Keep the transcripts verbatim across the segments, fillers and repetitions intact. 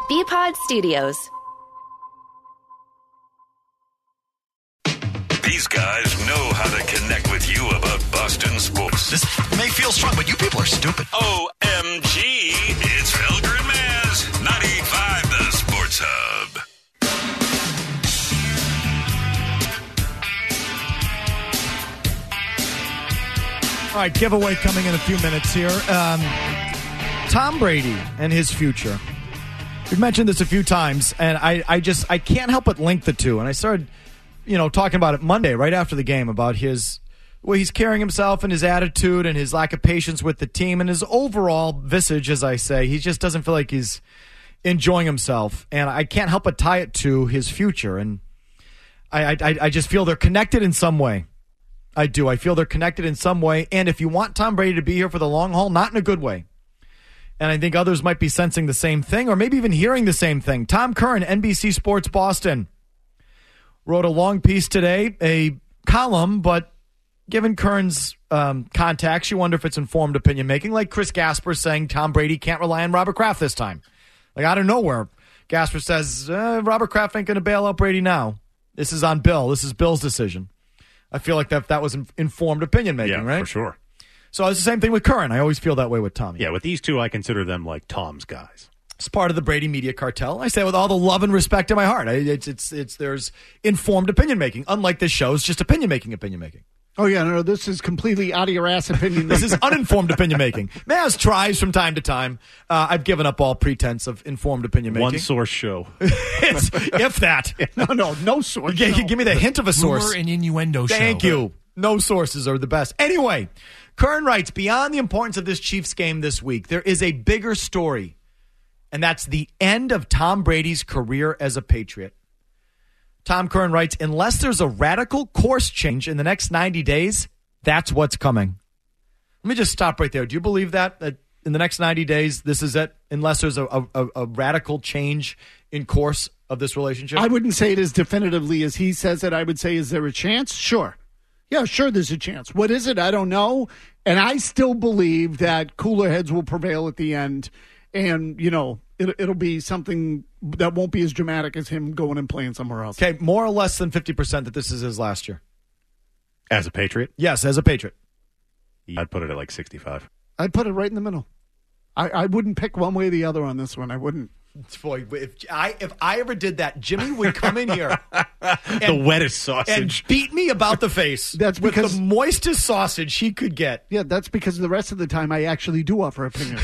B-Pod Studios. These guys know how to connect with you about Boston sports. This may feel strong, but you people are stupid. O M G, it's Felger and Maz, ninety-eight point five The Sports Hub. All right, giveaway coming in a few minutes here. Um, Tom Brady and his future. We've mentioned this a few times, and I, I just I can't help but link the two. And I started, you know, talking about it Monday, right after the game, about his way he's carrying himself and his attitude and his lack of patience with the team and his overall visage, as I say. He just doesn't feel like he's enjoying himself, and I can't help but tie it to his future. And I, I, I just feel they're connected in some way. I do. I feel they're connected in some way. And if you want Tom Brady to be here for the long haul, not in a good way. And I think others might be sensing the same thing or maybe even hearing the same thing. Tom Curran, N B C Sports Boston, wrote a long piece today, a column, but given Curran's um, contacts, you wonder if it's informed opinion making, like Chris Gasper saying Tom Brady can't rely on Robert Kraft this time. Like out of nowhere, Gasper says, uh, Robert Kraft ain't going to bail out Brady now. This is on Bill. This is Bill's decision. I feel like that that was informed opinion making, yeah, right? For sure. So it's the same thing with Curran. I always feel that way with Tommy. Yeah, with these two, I consider them like Tom's guys. It's part of the Brady media cartel. I say it with all the love and respect in my heart. I, it's it's it's there's informed opinion making. Unlike this show, it's just opinion making, opinion making. Oh yeah, no, this is completely out of your ass opinion. This is uninformed opinion making. Maz tries from time to time. Uh, I've given up all pretense of informed opinion making. One source show, it's, if that. No, no, no source. G- no. Give me the hint of a source. Rumor and innuendo show. Thank you. No sources are the best. Anyway, Curran writes, beyond the importance of this Chiefs game this week, there is a bigger story, and that's the end of Tom Brady's career as a Patriot. Tom Curran writes, unless there's a radical course change in the next ninety days, that's what's coming. Let me just stop right there. Do you believe that, that in the next ninety days, this is it? Unless there's a, a, a radical change in course of this relationship? I wouldn't say it as definitively as he says it. I would say, is there a chance? Sure. Yeah, sure there's a chance. What is it? I don't know. And I still believe that cooler heads will prevail at the end. And, you know, it, it'll be something that won't be as dramatic as him going and playing somewhere else. Okay, more or less than fifty percent that this is his last year. As a Patriot? Yes, as a Patriot. I'd put it at like sixty-five. I'd put it right in the middle. I, I wouldn't pick one way or the other on this one. I wouldn't. Boy, if I if I ever did that, Jimmy would come in here and, the wettest sausage and beat me about the face. That's with because the moistest sausage he could get. Yeah, that's because the rest of the time I actually do offer opinions.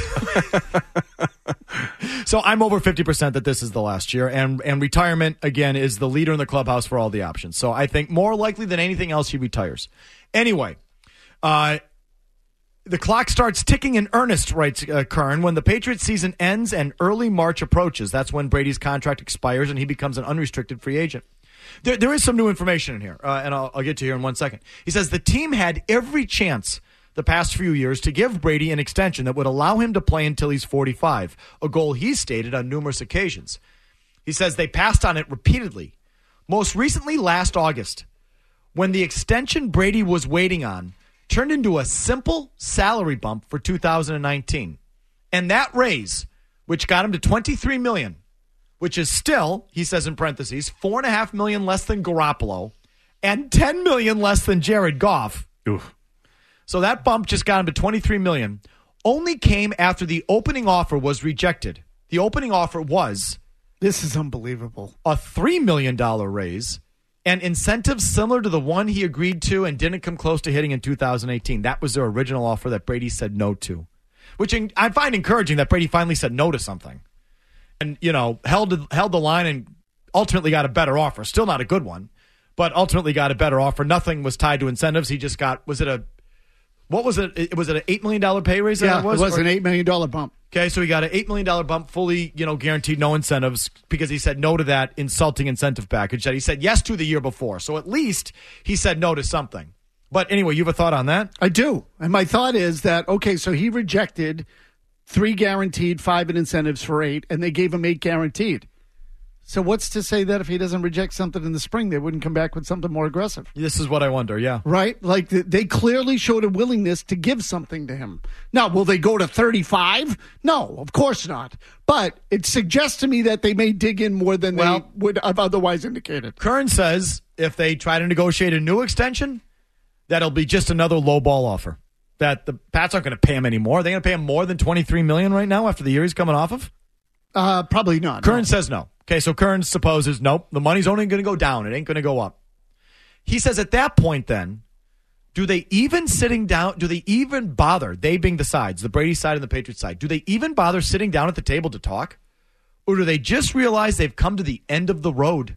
So I'm over fifty percent that this is the last year, and and retirement again is the leader in the clubhouse for all the options. So I think more likely than anything else he retires. Anyway, uh. The clock starts ticking in earnest, writes uh, Curran, when the Patriots season ends and early March approaches. That's when Brady's contract expires and he becomes an unrestricted free agent. There, there is some new information in here, uh, and I'll, I'll get to here in one second. He says the team had every chance the past few years to give Brady an extension that would allow him to play until he's forty-five, a goal he stated on numerous occasions. He says they passed on it repeatedly, most recently last August, when the extension Brady was waiting on turned into a simple salary bump for two thousand nineteen. And that raise, which got him to twenty-three million dollars, which is still, he says in parentheses, four point five million dollars less than Garoppolo and ten million dollars less than Jared Goff. Oof. So that bump just got him to twenty-three million dollars, only came after the opening offer was rejected. The opening offer was this is unbelievable. A three million dollars raise and incentives similar to the one he agreed to and didn't come close to hitting in two thousand eighteen. That was their original offer that Brady said no to, which I find encouraging that Brady finally said no to something and, you know, held, held the line and ultimately got a better offer. Still not a good one, but ultimately got a better offer. Nothing was tied to incentives. He just got, was it a, what was it? It was it an eight million dollars pay raise? Yeah, it was, it was or, an eight million dollars bump. Okay, so he got an eight million dollars bump, fully, you know, guaranteed, no incentives, because he said no to that insulting incentive package that he said yes to the year before. So at least he said no to something. But anyway, you have a thought on that? I do. And my thought is that, okay, so he rejected three guaranteed, five in incentives for eight, and they gave him eight guaranteed. So what's to say that if he doesn't reject something in the spring, they wouldn't come back with something more aggressive? This is what I wonder, yeah. Right? Like, th- they clearly showed a willingness to give something to him. Now, will they go to thirty-five? No, of course not. But it suggests to me that they may dig in more than Well- they would have otherwise indicated. Kern says if they try to negotiate a new extension, that'll be just another low ball offer. That the Pats aren't going to pay him anymore. Are they going to pay him more than twenty-three million dollars right now after the year he's coming off of? Uh, probably not. Kern no. says no. Okay, so Kern supposes, nope, the money's only going to go down. It ain't going to go up. He says at that point then, do they even sitting down, do they even bother, they being the sides, the Brady side and the Patriots side, do they even bother sitting down at the table to talk? Or do they just realize they've come to the end of the road?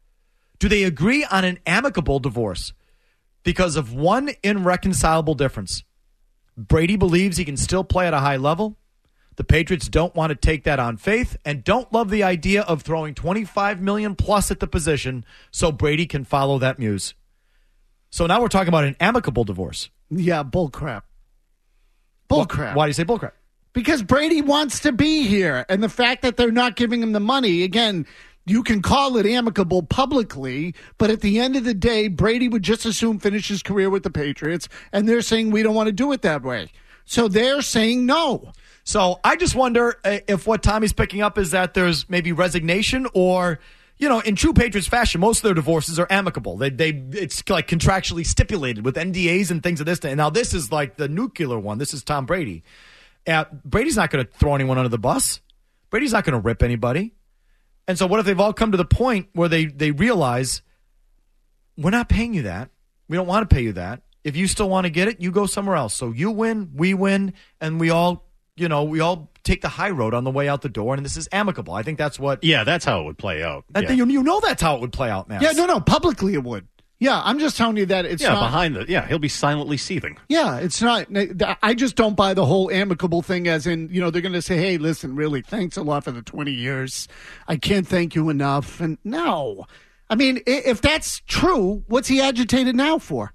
Do they agree on an amicable divorce because of one irreconcilable difference? Brady believes he can still play at a high level. The Patriots don't want to take that on faith and don't love the idea of throwing twenty-five million dollars plus at the position so Brady can follow that muse. So now we're talking about an amicable divorce. Yeah, bullcrap. Bullcrap. Why do you say bullcrap? Because Brady wants to be here. And the fact that they're not giving him the money, again, you can call it amicable publicly, but at the end of the day, Brady would just as soon finish his career with the Patriots, and they're saying we don't want to do it that way. So they're saying no. So I just wonder if what Tommy's picking up is that there's maybe resignation or, you know, in true Patriots fashion, most of their divorces are amicable. They, they, it's like contractually stipulated with N D As and things of this. And now this is like the nuclear one. This is Tom Brady. Uh, Brady's not going to throw anyone under the bus. Brady's not going to rip anybody. And so what if they've all come to the point where they, they realize we're not paying you that. We don't want to pay you that. If you still want to get it, you go somewhere else. So you win, we win, and we all, you know, we all take the high road on the way out the door, and this is amicable. I think that's what... Yeah, that's how it would play out. I yeah. think you, you know that's how it would play out, man. Yeah, no, no, publicly it would. Yeah, I'm just telling you that it's yeah, not... behind the... Yeah, he'll be silently seething. Yeah, it's not... I just don't buy the whole amicable thing as in, you know, they're going to say, hey, listen, really, thanks a lot for the twenty years. I can't thank you enough. And no. I mean, if that's true, what's he agitated now for?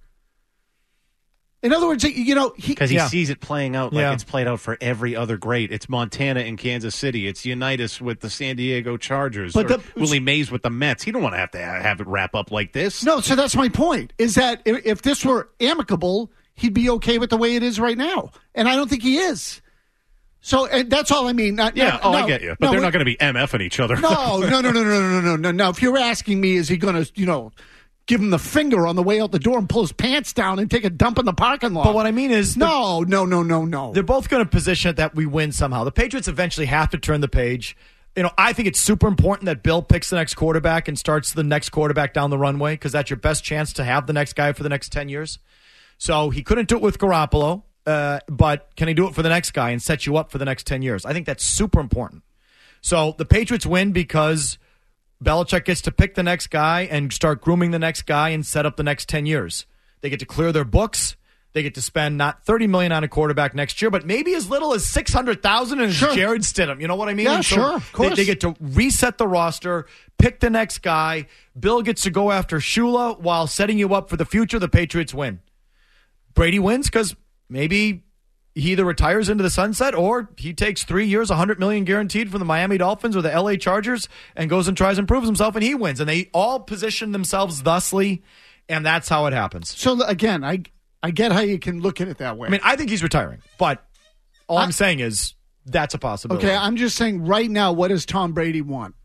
In other words, you know... Because he, he yeah. sees it playing out like yeah. it's played out for every other great. It's Montana and Kansas City. It's Unitas with the San Diego Chargers. But or the, Willie Mays with the Mets. He don't want to have to have it wrap up like this. No, so that's my point, is that if, if this were amicable, he'd be okay with the way it is right now. And I don't think he is. So and that's all I mean. Not, Yeah, not, oh, no, I get you. But no, they're we- not going to be MFing each other. No, no, no, no, no, no, no, no. Now, if you're asking me, is he going to, you know... give him the finger on the way out the door and pull his pants down and take a dump in the parking lot. But what I mean is... No, no, no, no, no. They're both going to position it that we win somehow. The Patriots eventually have to turn the page. You know, I think it's super important that Bill picks the next quarterback and starts the next quarterback down the runway because that's your best chance to have the next guy for the next ten years. So he couldn't do it with Garoppolo, uh, but can he do it for the next guy and set you up for the next ten years? I think that's super important. So the Patriots win because Belichick gets to pick the next guy and start grooming the next guy and set up the next ten years. They get to clear their books. They get to spend not thirty million dollars on a quarterback next year, but maybe as little as six hundred thousand dollars and Sure. Jared Stidham. You know what I mean? Yeah, And so sure, of course. They, they get to reset the roster, pick the next guy. Bill gets to go after Shula while setting you up for the future. The Patriots win. Brady wins because maybe he either retires into the sunset or he takes three years, one hundred million dollars guaranteed from the Miami Dolphins or the L A Chargers and goes and tries and proves himself, and he wins. And they all position themselves thusly, and that's how it happens. So, again, I I get how you can look at it that way. I mean, I think he's retiring, but all I, I'm saying is that's a possibility. Okay, I'm just saying right now, what does Tom Brady want?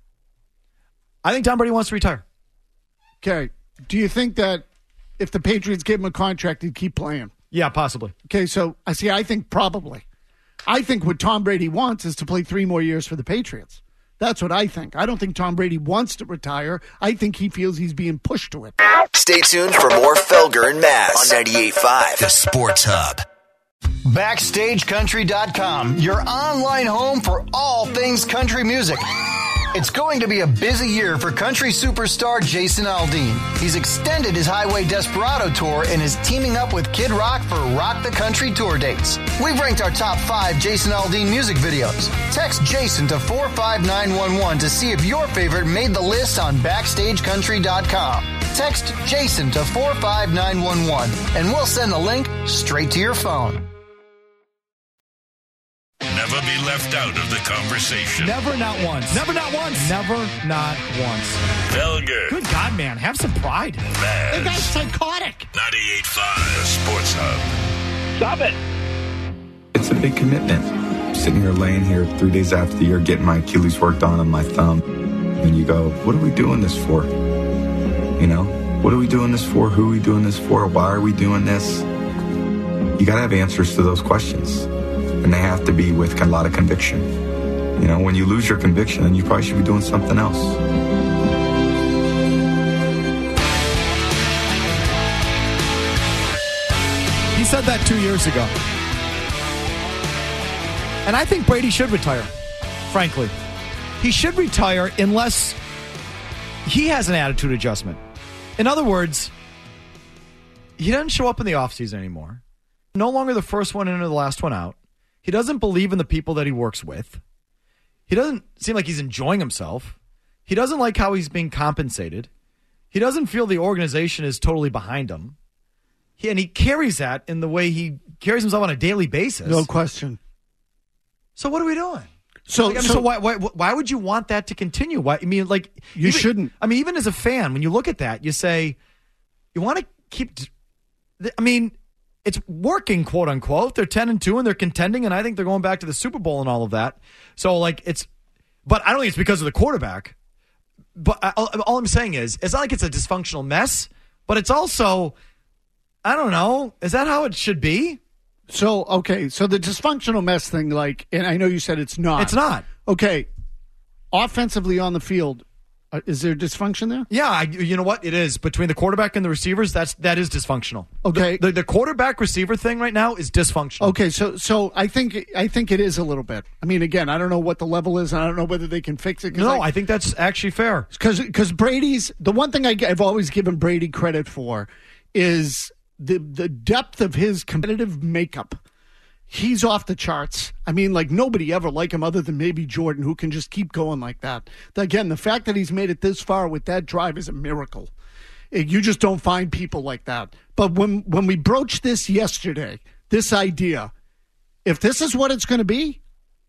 I think Tom Brady wants to retire. Okay, do you think that if the Patriots gave him a contract, he'd keep playing? Yeah, possibly. Okay, so I see. I think probably. I think what Tom Brady wants is to play three more years for the Patriots. That's what I think. I don't think Tom Brady wants to retire. I think he feels he's being pushed to it. Stay tuned for more Felger and Mazz on ninety-eight point five, The Sports Hub. Backstage Country dot com, your online home for all things country music. It's going to be a busy year for country superstar Jason Aldean. He's extended his Highway Desperado tour and is teaming up with Kid Rock for Rock the Country tour dates. We've ranked our top five Jason Aldean music videos. Text Jason to four five nine one one to see if your favorite made the list on Backstage Country dot com. Text Jason to four five nine one one and we'll send the link straight to your phone. Never never be left out of the conversation. Never, not once. Never, not once. Never, not once. Felger. Good God, man. Have some pride. Maz. The guy's psychotic. ninety-eight point five, the Sports Hub. Stop it. It's a big commitment. Sitting here laying here three days after the year getting my Achilles worked on on my thumb. And you go, what are we doing this for? You know, what are we doing this for? Who are we doing this for? Why are we doing this? You got to have answers to those questions. And they have to be with a lot of conviction. You know, when you lose your conviction, then you probably should be doing something else. He said that two years ago. And I think Brady should retire, frankly. He should retire unless he has an attitude adjustment. In other words, he doesn't show up in the offseason anymore. No longer the first one in or the last one out. He doesn't believe in the people that he works with. He doesn't seem like he's enjoying himself. He doesn't like how he's being compensated. He doesn't feel the organization is totally behind him. He, and he carries that in the way he carries himself on a daily basis. No question. So what are we doing? So, like, I mean, so, so why, why why would you want that to continue? Why I mean, like you even, shouldn't. I mean, even as a fan, when you look at that, you say you want to keep. I mean, it's working, quote unquote. They're ten and two, and they're contending, and I think they're going back to the Super Bowl and all of that. So, like, it's. But I don't think it's because of the quarterback. But I, all I'm saying is, it's not like it's a dysfunctional mess, but it's also, I don't know. Is that how it should be? So, okay, so the dysfunctional mess thing, like, and I know you said it's not. It's not. Okay, offensively on the field, uh, is there dysfunction there? Yeah, I, you know what? It is. Between the quarterback and the receivers, that's that is dysfunctional. Okay. The, the, the quarterback-receiver thing right now is dysfunctional. Okay, so so I think I think it is a little bit. I mean, again, I don't know what the level is, and I don't know whether they can fix it. No, I, I think that's actually fair. Because Brady's, the one thing I, I've always given Brady credit for is the the depth of his competitive makeup. He's off the charts. I mean, like, nobody ever like him other than maybe Jordan, who can just keep going like that. Again, the fact that he's made it this far with that drive is a miracle. You just don't find people like that. But when when we broached this yesterday, this idea, if this is what it's going to be,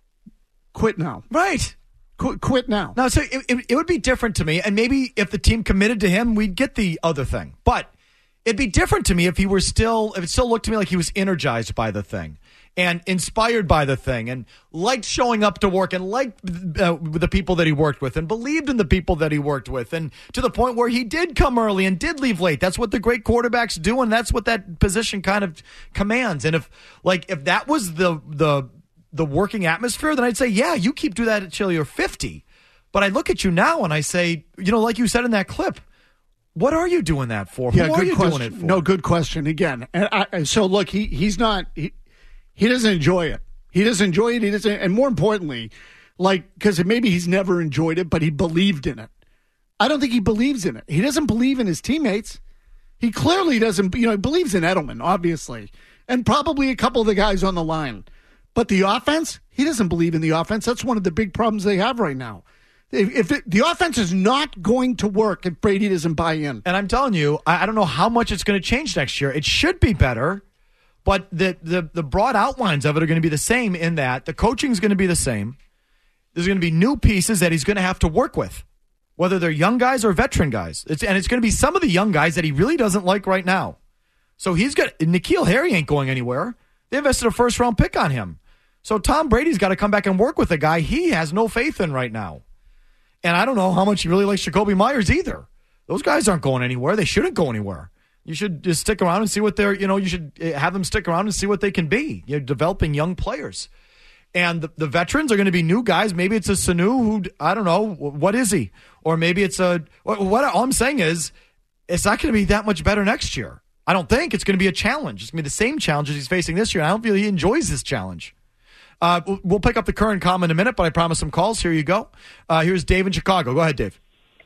quit now. Right. Qu- quit now. No, so it, it, it would be different to me, and maybe if the team committed to him, we'd get the other thing. But it'd be different to me if he were still, if it still looked to me like he was energized by the thing. And inspired by the thing, and liked showing up to work, and liked uh, the people that he worked with, and believed in the people that he worked with, and to the point where he did come early and did leave late. That's what the great quarterbacks do, and that's what that position kind of commands. And if, like, if that was the the the working atmosphere, then I'd say, yeah, you keep doing that until you're fifty. But I look at you now and I say, you know, like you said in that clip, what are you doing that for? Yeah, Who good are you question. doing it for? No, good question. Again, and I, so look, he he's not. He, He doesn't enjoy it. He doesn't enjoy it. He doesn't, and more importantly, like, because maybe he's never enjoyed it, but he believed in it. I don't think he believes in it. He doesn't believe in his teammates. He clearly doesn't. You know, he believes in Edelman, obviously, and probably a couple of the guys on the line. But the offense, he doesn't believe in the offense. That's one of the big problems they have right now. If, if it, the offense is not going to work if Brady doesn't buy in, and I'm telling you, I, I don't know how much it's going to change next year. It should be better. But the, the the broad outlines of it are going to be the same in that the coaching is going to be the same. There's going to be new pieces that he's going to have to work with, whether they're young guys or veteran guys. It's, and it's going to be some of the young guys that he really doesn't like right now. So he's got N'Keal Harry ain't going anywhere. They invested a first round pick on him. So Tom Brady's got to come back and work with a guy he has no faith in right now. And I don't know how much he really likes Jacoby Myers either. Those guys aren't going anywhere. They shouldn't go anywhere. You should just stick around and see what they're, you know, you should have them stick around and see what they can be. You're developing young players. And the, the veterans are going to be new guys. Maybe it's a Sanu who, I don't know, what is he? Or maybe it's a, what all I'm saying is, it's not going to be that much better next year. I don't think it's going to be a challenge. It's going to be the same challenges he's facing this year. And I don't feel he enjoys this challenge. Uh, we'll pick up the current comment in a minute, but I promise some calls. Here you go. Uh, here's Dave in Chicago. Go ahead, Dave.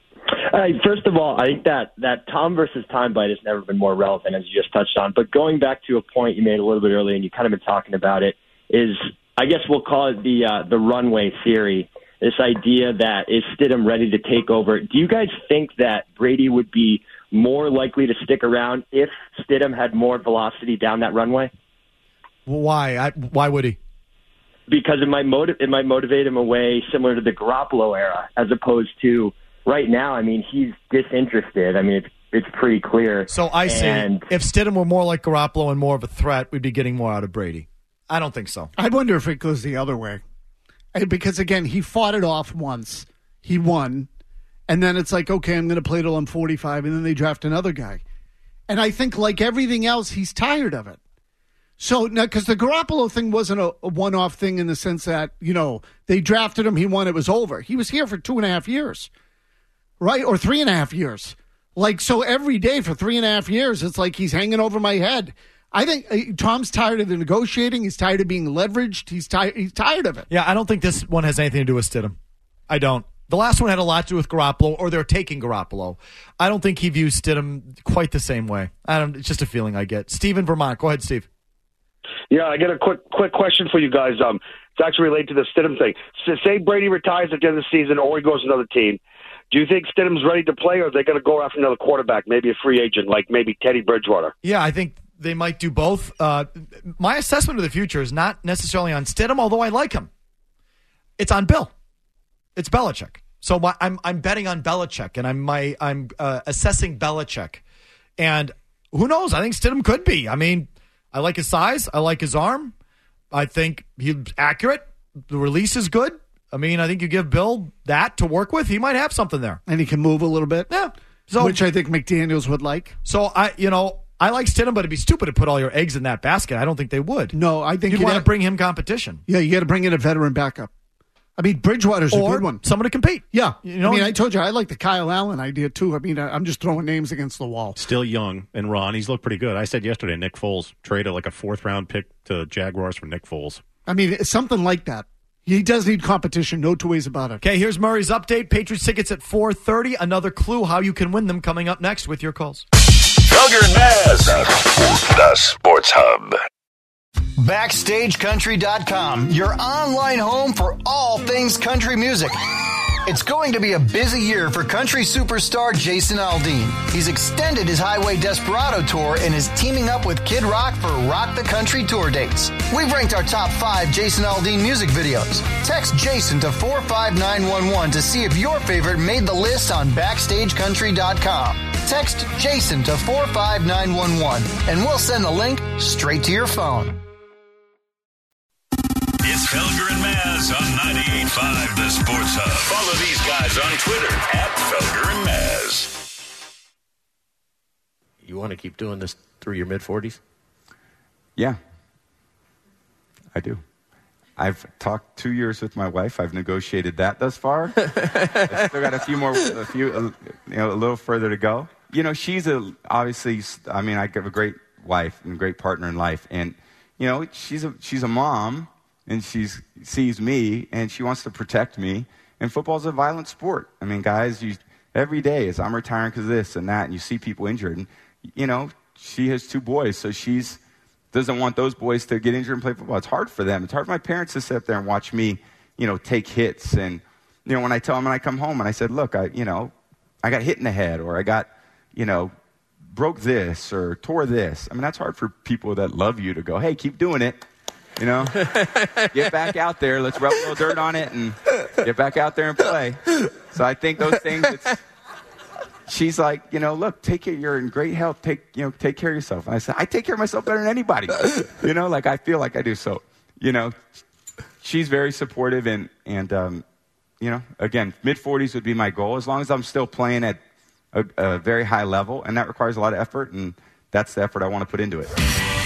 Uh, first of all, I think that, that Tom versus time bite has never been more relevant, as you just touched on. But going back to a point you made a little bit earlier, and you kind of been talking about it, is I guess we'll call it the uh, the runway theory, this idea that is Stidham ready to take over. Do you guys think that Brady would be more likely to stick around if Stidham had more velocity down that runway? Why? I, why would he? because it might motiv- it might motivate him away similar to the Garoppolo era, as opposed to right now. I mean, he's disinterested. I mean, it's it's pretty clear. So I say, and, if Stidham were more like Garoppolo and more of a threat, we'd be getting more out of Brady. I don't think so. I wonder if it goes the other way. Because, again, he fought it off once. He won. And then it's like, okay, I'm going to play till I'm forty-five. And then they draft another guy. And I think, like everything else, he's tired of it. So, now, because the Garoppolo thing wasn't a, a one-off thing in the sense that, you know, they drafted him, he won, it was over. He was here for two and a half years, right? Or three and a half years. Like, so every day for three and a half years, it's like he's hanging over my head. I think uh, Tom's tired of the negotiating. He's tired of being leveraged. He's tired. He's tired of it. Yeah, I don't think this one has anything to do with Stidham. I don't. The last one had a lot to do with Garoppolo, or they're taking Garoppolo. I don't think he views Stidham quite the same way. I don't. It's just a feeling I get. Steve in Vermont. Go ahead, Steve. Yeah, I got a quick quick question for you guys. Um, it's actually related to the Stidham thing. So say Brady retires at the end of the season, or he goes to another team. Do you think Stidham's ready to play, or are they going to go after another quarterback, maybe a free agent, like maybe Teddy Bridgewater? Yeah, I think they might do both. Uh, my assessment of the future is not necessarily on Stidham, although I like him. It's on Bill. It's Belichick. So my, I'm I'm betting on Belichick, and I'm my I'm uh, assessing Belichick. And who knows? I think Stidham could be. I mean, I like his size. I like his arm. I think he's accurate. The release is good. I mean, I think you give Bill that to work with, he might have something there. And he can move a little bit. Yeah. So, which I think McDaniels would like. So, I, you know, I like Stidham, but it'd be stupid to put all your eggs in that basket. I don't think they would. No, I think you'd you'd want have, to bring him competition. Yeah, you got to bring in a veteran backup. I mean, Bridgewater's or a good one. Someone to compete. Yeah. You know, I mean, I told you, I like the Kyle Allen idea, too. I mean, I'm just throwing names against the wall. Still young, and Ron, he's looked pretty good. I said yesterday, Nick Foles traded like a fourth-round pick to Jaguars for Nick Foles. I mean, it's something like that. He does need competition, no two ways about it. Okay, here's Murray's update. Patriots tickets at four thirty. Another clue how you can win them coming up next with your calls. Felger and Maz, the Sports Hub. Backstage Country dot com, your online home for all things country music. It's going to be a busy year for country superstar Jason Aldean. He's extended his Highway Desperado tour and is teaming up with Kid Rock for Rock the Country tour dates. We've ranked our top five Jason Aldean music videos. Text Jason to four five nine one one to see if your favorite made the list on Backstage Country dot com. Text Jason to four five nine one one and we'll send the link straight to your phone. It's Felger and Maz on ninety-eight point five The Sports Hub. Follow these guys on Twitter at Felger and Maz. You want to keep doing this through your mid-forties? Yeah, I do. I've talked two years with my wife. I've negotiated that thus far. I've still got a few more, a few, uh, you know, a little further to go. You know, she's a obviously. I mean, I have a great wife and a great partner in life, and you know, she's a she's a mom. And she sees me, and she wants to protect me. And football's a violent sport. I mean, guys, you, every day is I'm retiring because of this and that, and you see people injured. And, you know, she has two boys, so she's doesn't want those boys to get injured and play football. It's hard for them. It's hard for my parents to sit up there and watch me, you know, take hits. And, you know, when I tell them when I come home and I said, look, I, you know, I got hit in the head or I got, you know, broke this or tore this. I mean, that's hard for people that love you to go, hey, keep doing it. You know, get back out there. Let's rub a little dirt on it and get back out there and play. So I think those things, it's, she's like, you know, look, take care. You're in great health. Take, you know, take care of yourself. And I said, I take care of myself better than anybody. You know, like I feel like I do. So, you know, she's very supportive and, and, um, you know, again, mid forties would be my goal as long as I'm still playing at a, a very high level. And that requires a lot of effort. And that's the effort I want to put into it.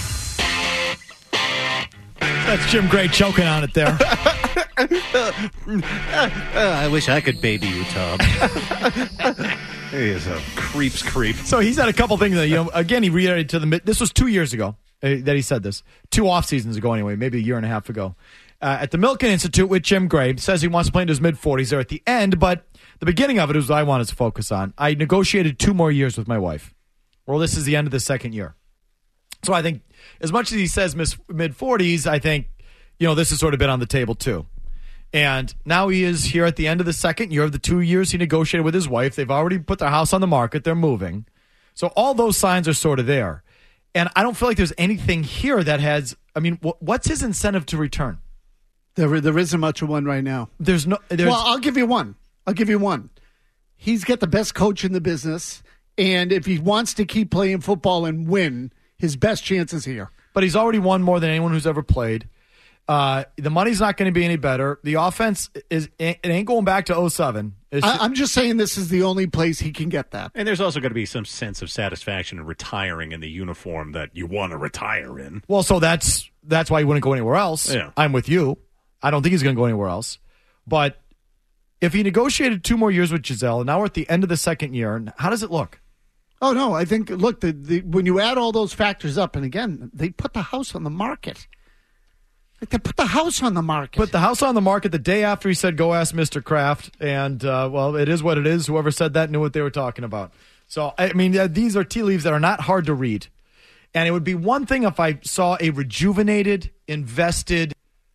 That's Jim Gray choking on it there. uh, I wish I could baby you, Tom. He is a creep's creep. So he's had a couple things that, you know, again, he reiterated to the, this was two years ago uh, that he said this. Two off seasons ago anyway, maybe a year and a half ago. Uh, at the Milken Institute with Jim Gray, says he wants to play into his mid-forties there at the end, but the beginning of it is what I wanted to focus on. I negotiated two more years with my wife. Well, this is the end of the second year. So I think as much as he says mid-forties, I think, you know, this has sort of been on the table too. And now he is here at the end of the second year of the two years he negotiated with his wife. They've already put their house on the market. They're moving. So all those signs are sort of there. And I don't feel like there's anything here that has, I mean, what's his incentive to return? There, there isn't much of one right now. There's no. There's, well, I'll give you one. I'll give you one. He's got the best coach in the business, and if he wants to keep playing football and win, his best chance is here. But he's already won more than anyone who's ever played. Uh, the money's not going to be any better. The offense is it ain't going back to oh seven. It's I, I'm just saying this is the only place he can get that. And there's also going to be some sense of satisfaction in retiring in the uniform that you want to retire in. Well, so that's that's why he wouldn't go anywhere else. Yeah. I'm with you. I don't think he's going to go anywhere else. But if he negotiated two more years with Giselle, and now we're at the end of the second year, how does it look? Oh, no, I think, look, the, the, when you add all those factors up, and again, they put the house on the market. Like they put the house on the market. Put the house on the market the day after he said, go ask Mister Kraft. And, uh, well, it is what it is. Whoever said that knew what they were talking about. So, I mean, uh, these are tea leaves that are not hard to read. And it would be one thing if I saw a rejuvenated, invested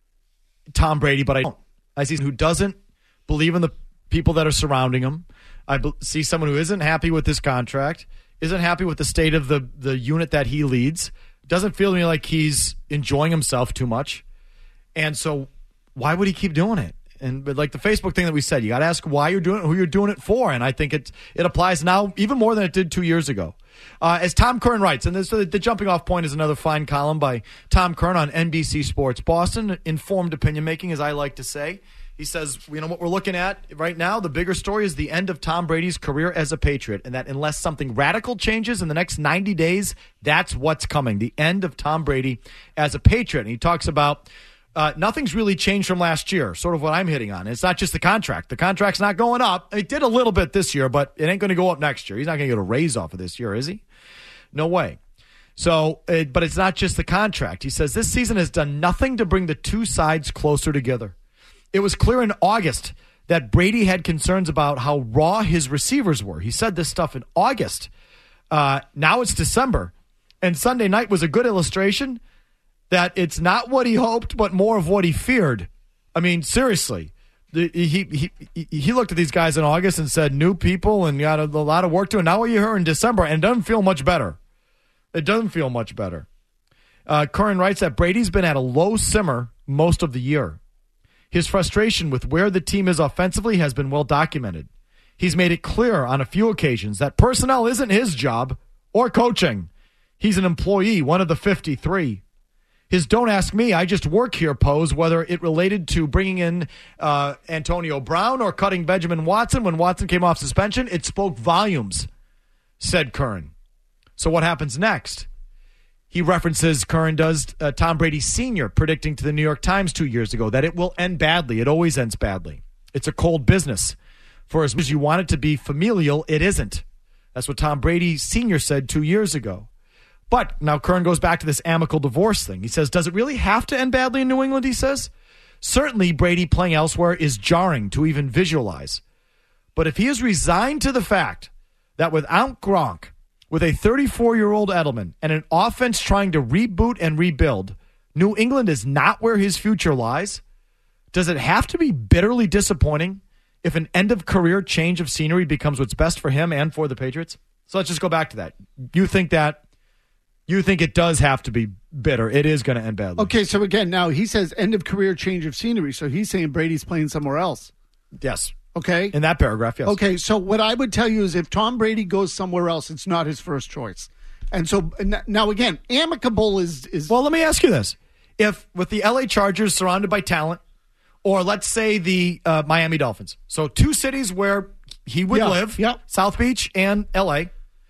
Tom Brady, but I don't. I see someone who doesn't believe in the people that are surrounding him. I be- see someone who isn't happy with this contract, isn't happy with the state of the, the unit that he leads, doesn't feel to me like he's enjoying himself too much. And so why would he keep doing it? And but like the Facebook thing that we said, you got to ask why you're doing it, who you're doing it for. And I think it, it applies now even more than it did two years ago. Uh, as Tom Curran writes, and this, the, the jumping off point is another fine column by Tom Curran on N B C Sports Boston, informed opinion making, as I like to say. He says, you know what we're looking at right now? The bigger story is the end of Tom Brady's career as a Patriot, and that unless something radical changes in the next ninety days, that's what's coming, the end of Tom Brady as a Patriot. And he talks about uh, nothing's really changed from last year, sort of what I'm hitting on. It's not just the contract. The contract's not going up. It did a little bit this year, but it ain't going to go up next year. He's not going to get a raise off of this year, is he? No way. So, it, but it's not just the contract. He says this season has done nothing to bring the two sides closer together. It was clear in August that Brady had concerns about how raw his receivers were. He said this stuff in August. Uh, now it's December, and Sunday night was a good illustration that it's not what he hoped, but more of what he feared. I mean, seriously, the, he he he looked at these guys in August and said, new people and got a, a lot of work to do. And now what you hear in December, and it doesn't feel much better. It doesn't feel much better. Uh, Curran writes that Brady's been at a low simmer most of the year. His frustration with where the team is offensively has been well documented. He's made it clear on a few occasions that personnel isn't his job or coaching. He's an employee, one of the fifty-three. His "don't ask me, I just work here" pose, whether it related to bringing in uh, Antonio Brown or cutting Benjamin Watson when Watson came off suspension, it spoke volumes, said Curran. So what happens next? He references, Curran does, uh, Tom Brady Senior predicting to the New York Times two years ago that it will end badly. It always ends badly. It's a cold business. For as much as you want it to be familial, it isn't. That's what Tom Brady Senior said two years ago. But now Curran goes back to this amicable divorce thing. He says, does it really have to end badly in New England, he says? Certainly, Brady playing elsewhere is jarring to even visualize. But if he is resigned to the fact that without Gronk, with a thirty-four-year-old Edelman and an offense trying to reboot and rebuild, New England is not where his future lies, does it have to be bitterly disappointing if an end-of-career change of scenery becomes what's best for him and for the Patriots? So let's just go back to that. You think that you think it does have to be bitter. It is going to end badly. Okay, so again, now he says end-of-career change of scenery, so he's saying Brady's playing somewhere else. Yes. Okay. In that paragraph, yes. Okay, so what I would tell you is if Tom Brady goes somewhere else, it's not his first choice. And so now again, amicable is is Well, let me ask you this. If with the L A Chargers surrounded by talent, or let's say the uh, Miami Dolphins, so two cities where he would Yeah, live, yeah. South Beach and L A,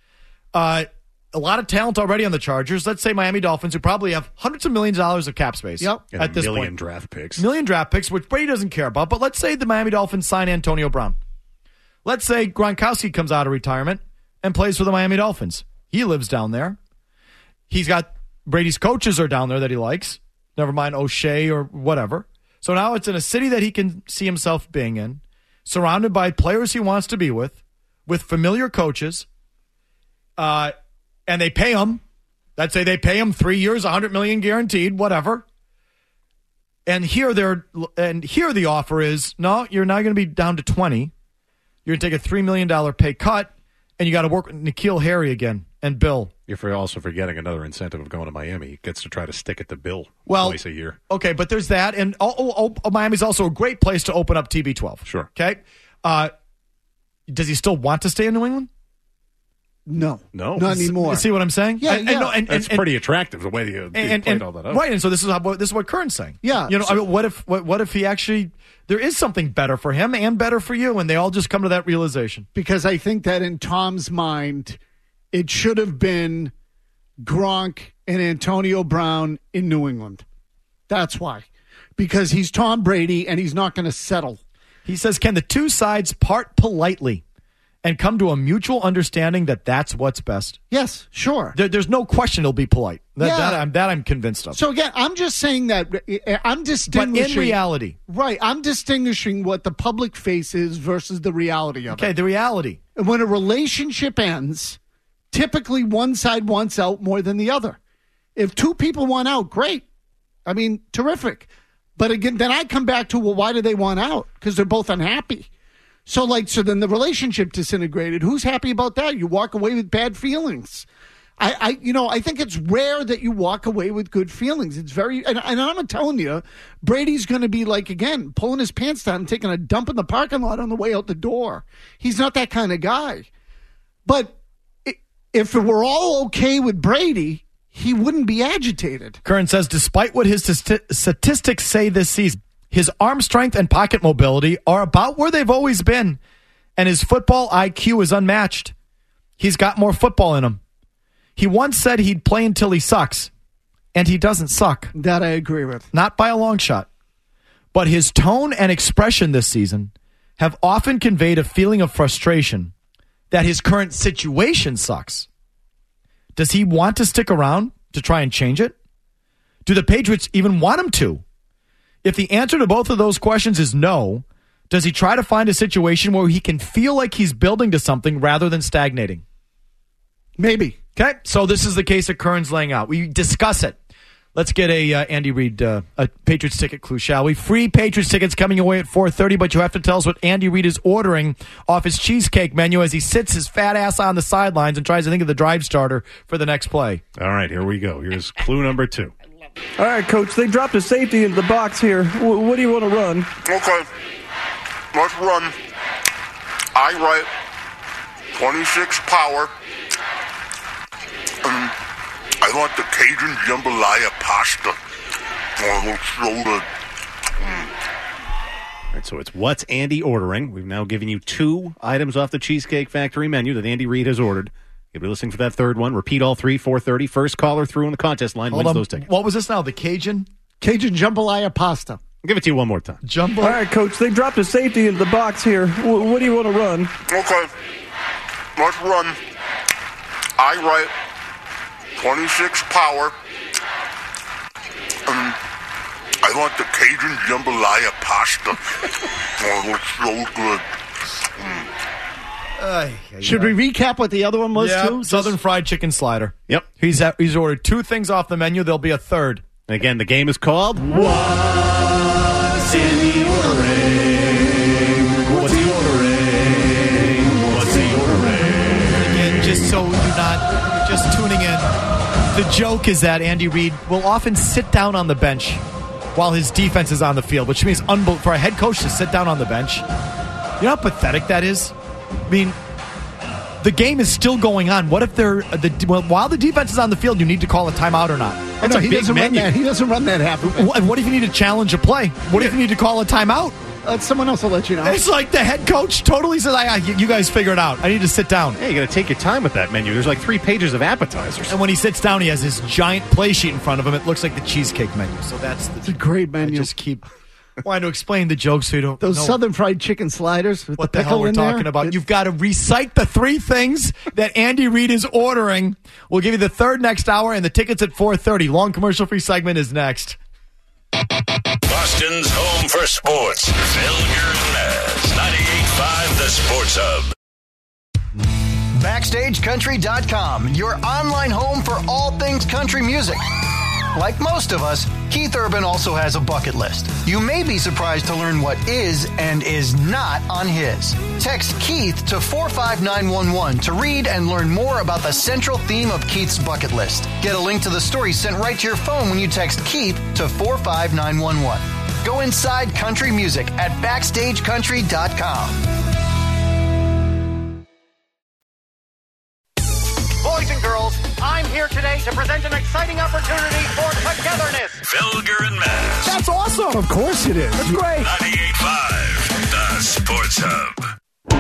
uh, a lot of talent already on the Chargers. Let's say Miami Dolphins, who probably have hundreds of millions of dollars of cap space Yep. And at a this million point. draft picks. Million draft picks, which Brady doesn't care about. But let's say the Miami Dolphins sign Antonio Brown. Let's say Gronkowski comes out of retirement and plays for the Miami Dolphins. He lives down there. He's got Brady's coaches are down there that he likes. Never mind O'Shea or whatever. So now it's in a city that he can see himself being in, surrounded by players he wants to be with, with familiar coaches, uh, and they pay him. Let's say they pay him three years, one hundred million dollars guaranteed, whatever. And here they're and here the offer is, no, you're not going to be down to twenty. You're going to take a three million dollars pay cut, and you got to work with N'Keal Harry again and Bill. You're also forgetting another incentive of going to Miami. He gets to try to stick it to Bill well, twice a year. Okay, but there's that. And oh, oh, oh, Miami's also a great place to open up T B twelve. Sure. Okay. Uh, does he still want to stay in New England? No. No. Not anymore. You see what I'm saying? Yeah, and, yeah. And, no, and, That's and, pretty attractive, the way you, you and, played and, all that up. Right, and so this is how, this is what Kern's saying. Yeah. You know, So- I mean, what if what, what if he actually, there is something better for him and better for you, and they all just come to that realization? Because I think that in Tom's mind, it should have been Gronk and Antonio Brown in New England. That's why. Because he's Tom Brady, and he's not going to settle. He says, can the two sides part politely and come to a mutual understanding that that's what's best? Yes, sure. There, there's no question it'll be polite. That, Yeah. that, I'm, that I'm convinced of. So again, I'm just saying that I'm but distinguishing. in reality, Right, I'm distinguishing what the public face is versus the reality of okay, it. the reality. And when a relationship ends, typically one side wants out more than the other. If two people want out, great. I mean, terrific. But again, then I come back to, well, why do they want out? Because they're both unhappy. So, like, so then the relationship disintegrated. Who's happy about that? You walk away with bad feelings. I, I you know, I think it's rare that you walk away with good feelings. It's very, and, and I'm telling you, Brady's going to be like, again, pulling his pants down and taking a dump in the parking lot on the way out the door. He's not that kind of guy. But if we're all okay with Brady, he wouldn't be agitated. Kern says, despite what his st- statistics say this season, his arm strength and pocket mobility are about where they've always been, and his football I Q is unmatched. He's got more football in him. He once said he'd play until he sucks, and he doesn't suck. That I agree with. Not by a long shot. But his tone and expression this season have often conveyed a feeling of frustration that his current situation sucks. Does he want to stick around to try and change it? Do the Patriots even want him to? If the answer to both of those questions is no, does he try to find a situation where he can feel like he's building to something rather than stagnating? Maybe. Okay, so this is the case that Kern's laying out. We discuss it. Let's get a uh, Andy Reid uh, a Patriots ticket clue, shall we? Free Patriots tickets coming away at four thirty, but you have to tell us what Andy Reid is ordering off his cheesecake menu as he sits his fat ass on the sidelines and tries to think of the drive starter for the next play. All right, here we go. Here's clue number two. All right, Coach, they dropped a safety into the box here. W- what do you want to run? Okay, let's run. I write twenty-six power. Um, I want the Cajun jambalaya pasta. Oh, it looks so good. Mm. All right, so it's what's Andy ordering. We've now given you two items off the Cheesecake Factory menu that Andy Reid has ordered. You'll be listening for that third one. Repeat all three, four thirty. First caller through in the contest line Hold wins on. those tickets. What was this now? The Cajun? Cajun jambalaya pasta. I'll give it to you one more time. Jumbo? All right, Coach, they dropped a safety into the box here. W- what do you want to run? Okay, let's run. I write twenty-six power. Um, I want the Cajun jambalaya pasta. Oh, it looks so good. Mm. Should we recap what the other one was, yeah, too? Southern Fried Chicken Slider. Yep. He's at, he's ordered two things off the menu. There'll be a third. And again, the game is called What's Andy ordering? What's he ordering? What's he ordering? Again, just so you're not just tuning in, the joke is that Andy Reid will often sit down on the bench while his defense is on the field, which means unbel- for a head coach to sit down on the bench. You know how pathetic that is? I mean, the game is still going on. What if they're the well, while the defense is on the field, you need to call a timeout or not? That's no, a he big doesn't menu. Run that. He doesn't run that half. And what if you need to challenge a play? What if you need to call a timeout? Uh, someone else will let you know. It's like the head coach totally says, I, I, you guys figure it out. I need to sit down. Hey, you got to take your time with that menu. There's like three pages of appetizers. And when he sits down, he has his giant play sheet in front of him. It looks like the cheesecake menu. So that's the, it's a great menu. I just keep wanting to explain the jokes so you don't Those know Southern Fried Chicken sliders with what the, the hell we're in talking there. about. It's, You've got to recite the three things that Andy Reid is ordering. We'll give you the third next hour, and the tickets at four thirty. Long commercial-free segment is next. Boston's home for sports. Felger and Maz. ninety-eight point five The Sports Hub. Backstage Country dot com, your online home for all things country music. Like most of us, Keith Urban also has a bucket list. You may be surprised to learn what is and is not on his. Text Keith to four five nine one one to read and learn more about the central theme of Keith's bucket list. Get a link to the story sent right to your phone when you text Keith to four five nine one one. Go inside country music at backstage country dot com. Boys and girls, I'm here today to present an exciting opportunity for togetherness. Felger and Maz. That's awesome. Of course it is. That's great. ninety-eight point five, the Sports Hub.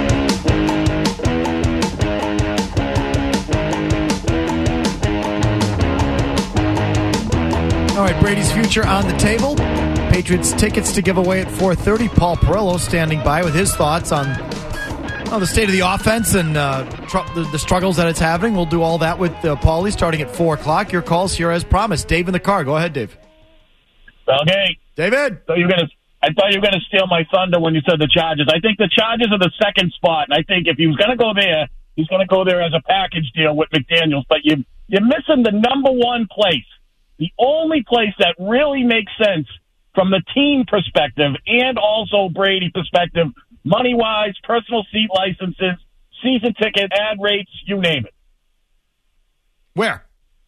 All right, Brady's future on the table. Patriots tickets to give away at four thirty. Paul Perillo standing by with his thoughts on oh, the state of the offense and uh, tr- the, the struggles that it's having. We'll do all that with uh, Paulie starting at four o'clock. Your calls here as promised. Dave in the car. Go ahead, Dave. Okay. David. So you're gonna. I thought you were going to steal my thunder when you said the Chargers. I think the Chargers are the second spot, and I think if he was going to go there, he's going to go there as a package deal with McDaniels. But you, you're missing the number one place, the only place that really makes sense from the team perspective and also Brady perspective, money-wise, personal seat licenses, season ticket, ad rates, you name it. Where?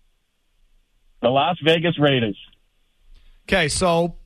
The Las Vegas Raiders. Okay, so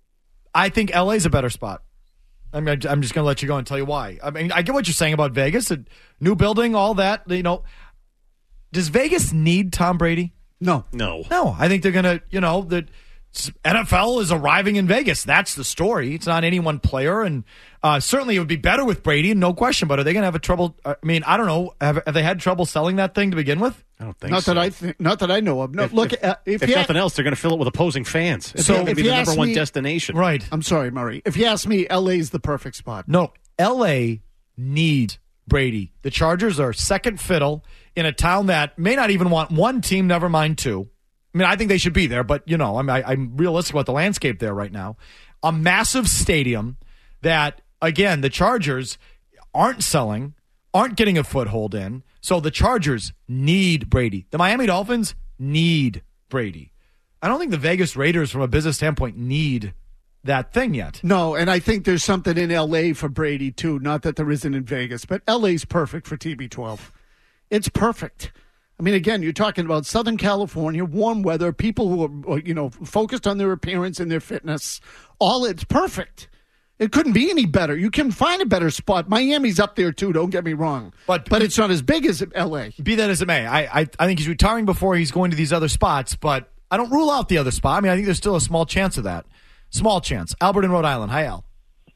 I think L A's a better spot. I mean, I'm just going to let you go and tell you why. I mean, I get what you're saying about Vegas, a new building, all that. You know, does Vegas need Tom Brady? No, no, no. I think they're going to. You know, the N F L is arriving in Vegas. That's the story. It's not any one player, and uh, certainly it would be better with Brady, no question. But are they going to have a trouble? I mean, I don't know. Have, have they had trouble selling that thing to begin with? I don't think not so. That I th- not that I know of. No, if, look, if, uh, if, if you nothing ha- else, they're going to fill it with opposing fans. It's so going to if be you the number ask one me, destination. Right. I'm sorry, Murray. If you ask me, L A's the perfect spot. No, L A needs Brady. The Chargers are second fiddle in a town that may not even want one team, never mind two. I mean, I think they should be there, but, you know, I'm, I, I'm realistic about the landscape there right now. A massive stadium that, again, the Chargers aren't selling, aren't getting a foothold in. So the Chargers need Brady. The Miami Dolphins need Brady. I don't think the Vegas Raiders, from a business standpoint, need that thing yet. No, and I think there's something in L A for Brady, too. Not that there isn't in Vegas, but L A's perfect for T B twelve. It's perfect. I mean, again, you're talking about Southern California, warm weather, people who are, you know, focused on their appearance and their fitness. All it's perfect. It couldn't be any better. You can find a better spot. Miami's up there, too. Don't get me wrong. But but it's not as big as L A. Be that as it may. I, I, I think he's retiring before he's going to these other spots, but I don't rule out the other spot. I mean, I think there's still a small chance of that. Small chance. Albert in Rhode Island. Hi, Al.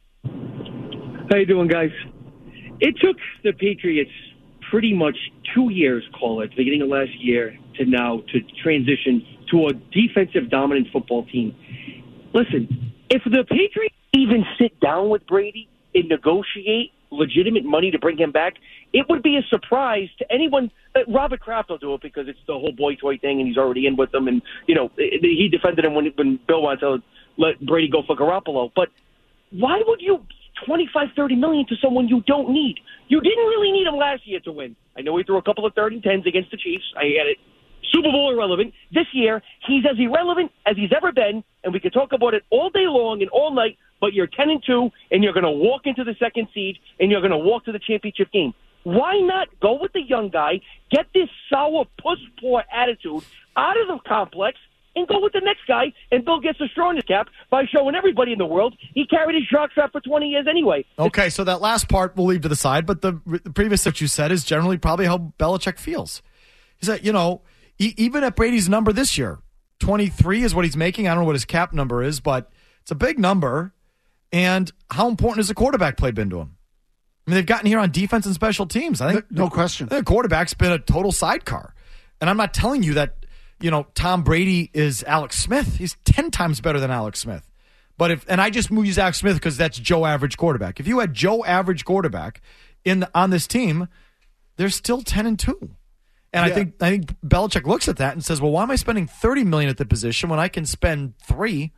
How you doing, guys? It took the Patriots pretty much two years, call it, beginning of last year to now, to transition to a defensive dominant football team. Listen, if the Patriots even sit down with Brady and negotiate legitimate money to bring him back, it would be a surprise to anyone. Uh, Robert Kraft will do it because it's the whole boy toy thing, and he's already in with them. And, you know, he defended him when, when Bill wanted to let Brady go for Garoppolo. But why would you twenty-five, thirty million to someone you don't need? You didn't really need him last year to win. I know he threw a couple of third and tens against the Chiefs. I get it. Super Bowl irrelevant. This year, he's as irrelevant as he's ever been, and we can talk about it all day long and all night, but you're ten and two, and you're going to walk into the second seed, and you're going to walk to the championship game. Why not go with the young guy, get this sour puss-poor attitude out of the complex, and go with the next guy, and Bill gets the straw in his cap by showing everybody in the world he carried his jock strap for twenty years anyway. Okay, so that last part we'll leave to the side, but the, the previous that you said is generally probably how Belichick feels. He said, you know, e- even at Brady's number this year, twenty-three is what he's making. I don't know what his cap number is, but it's a big number. And how important has the quarterback play been to him? I mean, they've gotten here on defense and special teams. I think no, no question. The quarterback's been a total sidecar. And I'm not telling you that, you know, Tom Brady is Alex Smith. He's ten times better than Alex Smith. But if, and I just use Alex Smith because that's Joe average quarterback. If you had Joe average quarterback in the, on this team, they're still ten and two. And yeah. I think I think Belichick looks at that and says, well, why am I spending thirty million dollars at the position when I can spend three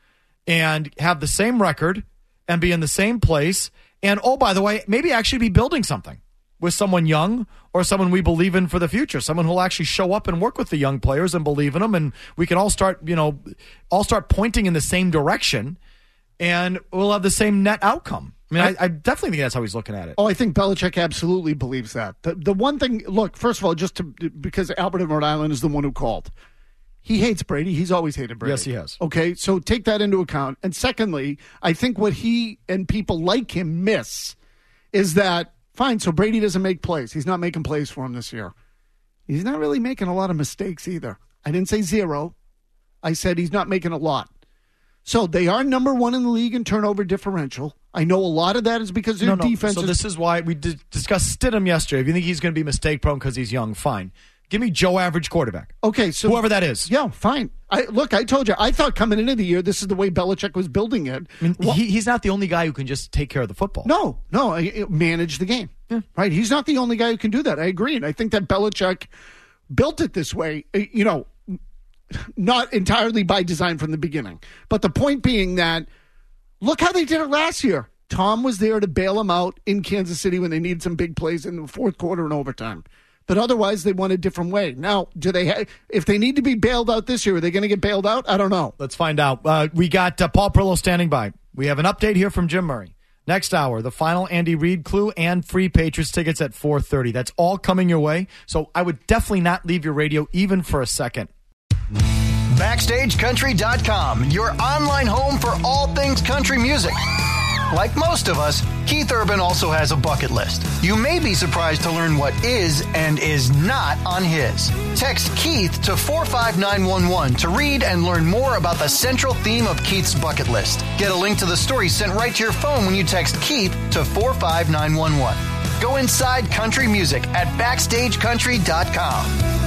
and have the same record and be in the same place? And, oh, by the way, maybe actually be building something. with someone young or someone we believe in for the future, someone who'll actually show up and work with the young players and believe in them, and we can all start, you know, all start pointing in the same direction, and we'll have the same net outcome. I mean, I, I definitely think that's how he's looking at it. Oh, I think Belichick absolutely believes that. The, the one thing, look, first of all, just to, because Albert in Rhode Island is the one who called. He hates Brady. He's always hated Brady. Yes, he has. Okay, so take that into account. And secondly, I think what he and people like him miss is that, fine, so Brady doesn't make plays. He's not making plays for him this year. He's not really making a lot of mistakes either. I didn't say zero. I said he's not making a lot. So they are number one in the league in turnover differential. I know a lot of that is because their no, no. defense So is... this is why we did discussed Stidham yesterday. If you think he's going to be mistake prone because he's young, fine. Give me Joe average quarterback. Okay, so whoever that is. Yeah, fine. I look, I told you, I thought coming into the year, this is the way Belichick was building it. I mean, well, he, he's not the only guy who can just take care of the football. No, no, I- manage the game. Yeah. Right? He's not the only guy who can do that. I agree. And I think that Belichick built it this way, you know, not entirely by design from the beginning. But the point being that, look how they did it last year. Tom was there to bail them out in Kansas City when they needed some big plays in the fourth quarter and overtime. But otherwise, they went a different way. Now, do they? Ha- if they need to be bailed out this year, are they going to get bailed out? I don't know. Let's find out. Uh, we got uh, Paul Perillo standing by. We have an update here from Jim Murray. Next hour, the final Andy Reid clue and free Patriots tickets at four thirty. That's all coming your way. So I would definitely not leave your radio even for a second. Backstage Country dot com, your online home for all things country music. Like most of us, Keith Urban also has a bucket list. You may be surprised to learn what is and is not on his. Text Keith to four five nine one one to read and learn more about the central theme of Keith's bucket list. Get a link to the story sent right to your phone when you text Keith to four five nine one one. Go inside country music at Backstage Country dot com.